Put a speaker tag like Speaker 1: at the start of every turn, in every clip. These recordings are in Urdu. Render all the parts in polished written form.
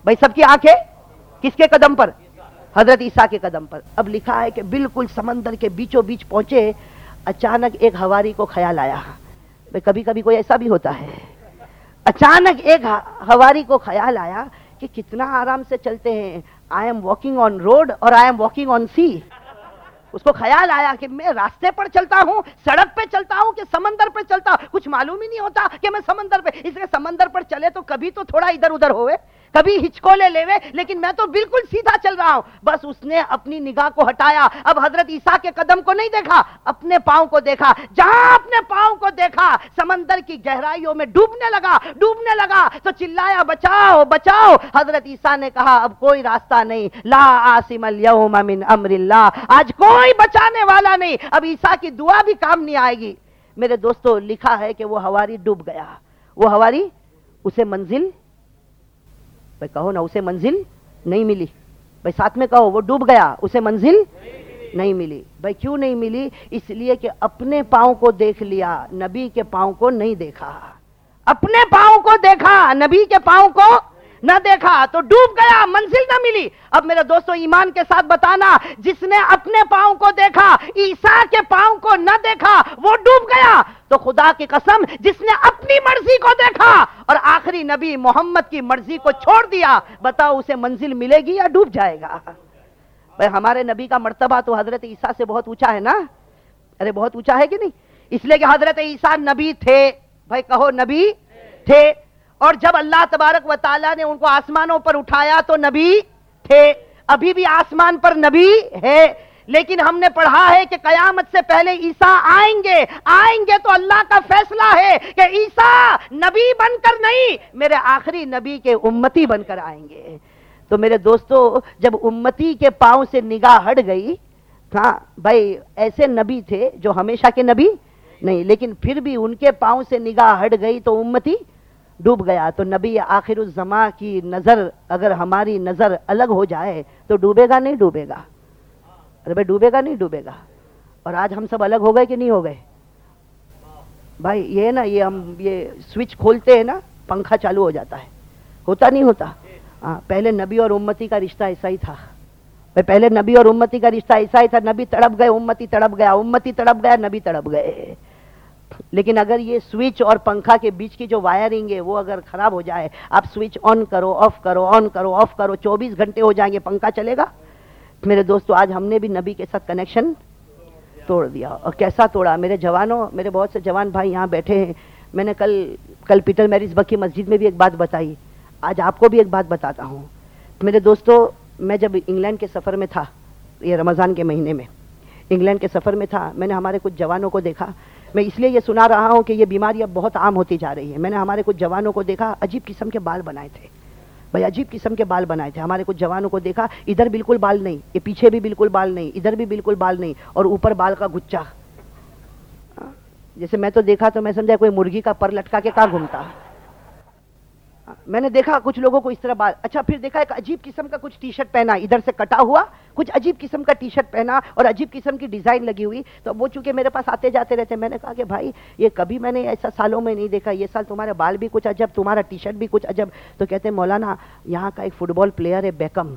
Speaker 1: بھائی سب کی آنکھیں کس کے قدم پر؟ حضرت عیسیٰ کے قدم پر. اب لکھا ہے کہ بالکل سمندر کے بیچوں بیچ پہنچے, اچانک ایک ہواری کو خیال آیا. بھئی کبھی کبھی کوئی ایسا بھی ہوتا ہے, اچانک ایک ہواری کو خیال آیا کہ کتنا آرام سے چلتے ہیں, I am walking on road اور آئی ایم واکنگ آن سی. اس کو خیال آیا کہ میں راستے پر چلتا ہوں, سڑک پہ چلتا ہوں کہ سمندر پہ چلتا ہوں, کچھ معلوم ہی نہیں ہوتا کہ میں سمندر پہ. اس لیے سمندر پر چلے تو کبھی تو تھوڑا ادھر ادھر ہوئے, کبھی ہچکولے لیوے, لیکن میں تو بالکل سیدھا چل رہا ہوں. بس اس نے اپنی نگاہ کو ہٹایا, اب حضرت عیسیٰ کے قدم کو نہیں دیکھا, اپنے پاؤں کو دیکھا. جہاں اپنے پاؤں کو دیکھا سمندر کی گہرائیوں میں ڈوبنے لگا تو چلایا بچاؤ بچاؤ. حضرت عیسیٰ نے کہا اب کوئی راستہ نہیں, لا عاصم اليوم من امر اللہ, آج کوئی بچانے والا نہیں. اب عیسیٰ کی دعا بھی کام نہیں آئے گی. میرے دوستو لکھا ہے کہ وہ ہواری ڈوب گیا. وہ ہواری, اسے منزل, بھئی کہو نا, اسے منزل نہیں ملی. بھئی ساتھ میں کہو, وہ ڈوب گیا, اسے منزل نہیں ملی. بھئی کیوں نہیں ملی؟ اس لیے کہ اپنے پاؤں کو دیکھ لیا, نبی کے پاؤں کو نہیں دیکھا. اپنے پاؤں کو دیکھا, نبی کے پاؤں کو نہ دیکھا, تو ڈوب گیا, منزل نہ ملی. اب میرے دوستو ایمان کے ساتھ بتانا, جس نے اپنے پاؤں کو دیکھا, عیسیٰ کے پاؤں کو نہ دیکھا, وہ ڈوب گیا. تو خدا کی قسم, جس نے اپنی مرضی کو دیکھا اور آخری نبی محمد کی مرضی کو چھوڑ دیا, بتاؤ اسے منزل ملے گی یا ڈوب جائے گا؟ بھئی ہمارے نبی کا مرتبہ تو حضرت عیسیٰ سے بہت اونچا ہے نا. ارے بہت اونچا ہے کہ نہیں؟ اس لیے کہ حضرت عیسیٰ نبی تھے. بھئی کہو نبی تھے. اور جب اللہ تبارک و تعالیٰ نے ان کو آسمانوں پر اٹھایا تو نبی تھے. ابھی بھی آسمان پر نبی ہے. لیکن ہم نے پڑھا ہے کہ قیامت سے پہلے عیسیٰ آئیں گے تو اللہ کا فیصلہ ہے کہ عیسیٰ نبی بن کر نہیں, میرے آخری نبی کے امتی بن کر آئیں گے. تو میرے دوستو جب امتی کے پاؤں سے نگاہ ہٹ گئی, ہاں بھائی ایسے نبی تھے جو ہمیشہ کے نبی نہیں, لیکن پھر بھی ان کے پاؤں سے نگاہ ہٹ گئی تو امتی ڈوب گیا. تو نبی آخر الزمان کی نظر, اگر ہماری نظر الگ ہو جائے تو ڈوبے گا نہیں ڈوبے گا؟ ارے بھائی ڈوبے گا نہیں ڈوبے گا؟ اور آج ہم سب الگ ہو گئے کہ نہیں ہو گئے؟ بھائی یہ نا, یہ ہم یہ سوئچ کھولتے ہیں نا, پنکھا چالو ہو جاتا ہے, ہوتا نہیں ہوتا؟ پہلے نبی اور امتی کا رشتہ ایسا ہی تھا. پہلے نبی اور امتی کا رشتہ ایسا ہی تھا, نبی تڑپ گئے, امتی تڑپ گیا, امتی تڑپ گیا, نبی تڑپ گئے. لیکن اگر یہ سوئچ اور پنکھا کے بیچ کی جو وائرنگ ہے وہ اگر خراب ہو جائے, آپ سوئچ آن کرو آف کرو آن کرو آف کرو, 24 گھنٹے ہو جائیں گے, پنکھا چلے گا؟ میرے دوستو آج ہم نے بھی نبی کے ساتھ کنیکشن توڑ دیا. اور کیسا توڑا؟ میرے جوانوں, میرے بہت سے جوان بھائی یہاں بیٹھے ہیں. میں نے کل پیٹر میریز بک کی مسجد میں بھی ایک بات بتائی, آج آپ کو بھی ایک بات بتاتا ہوں. میرے دوستو میں جب انگلینڈ کے سفر میں تھا, یہ رمضان کے مہینے میں انگلینڈ کے سفر میں تھا, میں نے ہمارے کچھ جوانوں کو دیکھا. میں اس لیے یہ سنا رہا ہوں کہ یہ بیماری اب بہت عام ہوتی جا رہی ہے. میں نے ہمارے کچھ جوانوں کو دیکھا, عجیب قسم کے بال بنائے تھے. بھائی عجیب قسم کے بال بنائے تھے. ہمارے کچھ جوانوں کو دیکھا, ادھر بالکل بال نہیں, یہ پیچھے بھی بالکل بال نہیں, ادھر بھی بالکل بال نہیں, اور اوپر بال کا گچھا. جیسے میں تو دیکھا تو میں سمجھا کوئی مرغی کا پر لٹکا کے کہاں گھومتا. میں نے دیکھا کچھ لوگوں کو اس طرح بال. اچھا پھر دیکھا ایک عجیب قسم کا کچھ ٹی شرٹ پہنا, ادھر سے کٹا ہوا, کچھ عجیب قسم کا ٹی شرٹ پہنا اور عجیب قسم کی ڈیزائن لگی ہوئی. تو وہ چونکہ میرے پاس آتے جاتے رہتے, میں نے کہا کہ بھائی یہ کبھی میں نے ایسا سالوں میں نہیں دیکھا, یہ سال تمہارے بال بھی کچھ عجب, تمہارا ٹی شرٹ بھی کچھ عجب. تو کہتے ہیں مولانا یہاں کا ایک فٹ بال پلیئر ہے بیکم,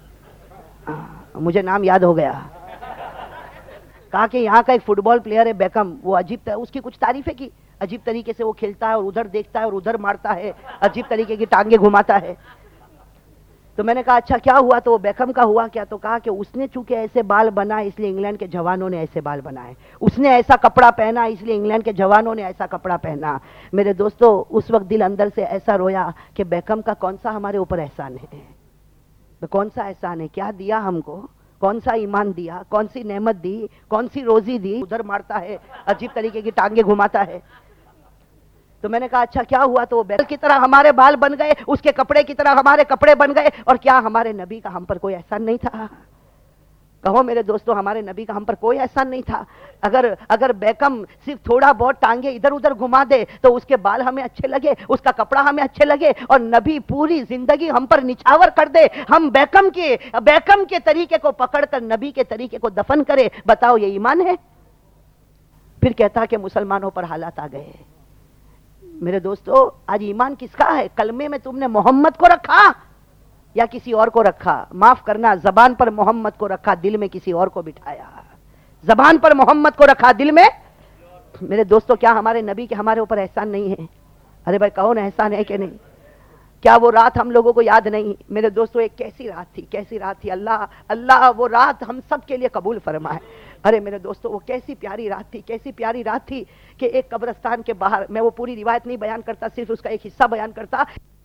Speaker 1: مجھے نام یاد ہو گیا. کہا کہ یہاں کا ایک فٹ بال پلیئر ہے بیکم, وہ عجیب, اس کی کچھ تعریفیں کی, عجیب طریقے سے وہ کھیلتا ہے اور ادھر دیکھتا ہے اور ادھر مارتا ہے, عجیب طریقے کی ٹانگیں گھماتا ہے. تو میں نے کہا اچھا کیا ہوا؟ تو وہ بیکم کا ہوا کیا؟ تو کہا کہ اس نے چونکہ ایسے بال بنائے اس لیے انگلینڈ کے جوانوں نے ایسے بال بنائے, اس نے ایسا کپڑا پہنا اس لیے انگلینڈ کے جوانوں نے ایسا کپڑا پہنا. میرے دوستو اس وقت دل اندر سے ایسا رویا کہ بیکم کا کون سا ہمارے اوپر احسان ہے, کون سا احسان ہے, کیا دیا ہم کو, کون سا ایمان دیا, کون سی نعمت دی, کون سی روزی دی, ادھر مارتا ہے, عجیب طریقے کی ٹانگیں گھماتا ہے. تو میں نے کہا اچھا کیا ہوا؟ تو بیل کی طرح ہمارے بال بن گئے, اس کے کپڑے کی طرح ہمارے کپڑے بن گئے. اور کیا ہمارے نبی کا ہم پر کوئی احسان نہیں تھا؟ کہو میرے دوستو ہمارے نبی کا ہم پر کوئی احسان نہیں تھا؟ اگر بیکم صرف تھوڑا بہت ٹانگیں ادھر ادھر گھما دے تو اس کے بال ہمیں اچھے لگے, اس کا کپڑا ہمیں اچھے لگے, اور نبی پوری زندگی ہم پر نچھاور کر دے, ہم بیکم کے طریقے کو پکڑ کر نبی کے طریقے کو دفن کرے, بتاؤ یہ ایمان ہے؟ پھر کہتا کہ مسلمانوں پر حالات آ گئے. میرے دوستو آج ایمان کس کا ہے؟ کلمے میں تم نے محمد کو رکھا, یا کسی اور کو رکھا؟ معاف کرنا، زبان پر محمد کو رکھا، دل میں کسی اور کو بٹھایا۔ زبان پر محمد کو رکھا، دل میں میرے دوستو کیا ہمارے نبی کے ہمارے اوپر احسان نہیں ہے؟ ارے بھائی کہو نا، احسان ہے کہ نہیں؟ کیا وہ رات ہم لوگوں کو یاد نہیں؟ میرے دوستو ایک کیسی رات تھی، کیسی رات تھی، اللہ وہ رات ہم سب کے لیے قبول فرمائے۔ ارے میرے دوستو وہ کیسی پیاری رات تھی، کیسی پیاری رات تھی کہ ایک قبرستان کے باہر، میں وہ پوری روایت نہیں بیان کرتا، صرف اس کا ایک حصہ بیان کرتا۔